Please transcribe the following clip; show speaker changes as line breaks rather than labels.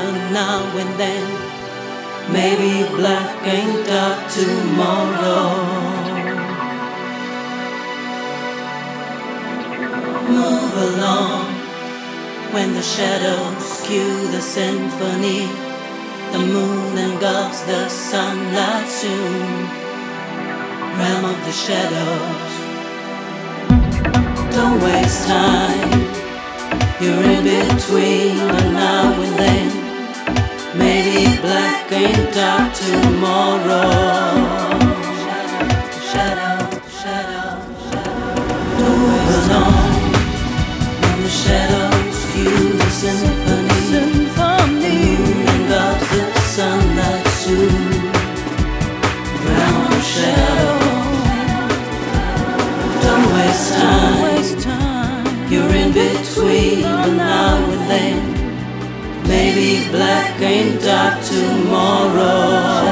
now and then. Maybe black ain't dark tomorrow. Move along when the shadows cue the symphony. The moon engulfs the sunlight soon. Realm of the shadows. Don't waste time. You're in between a now and then. Maybe black ain't dark tomorrow. Shadow, shadow, shadow. Don't waste time. When the shadows cue the symphony. The moon engulfs the sunlight soon. Realm of shadows. Don't waste time. You're in between a now and then. Maybe black ain't dark tomorrow.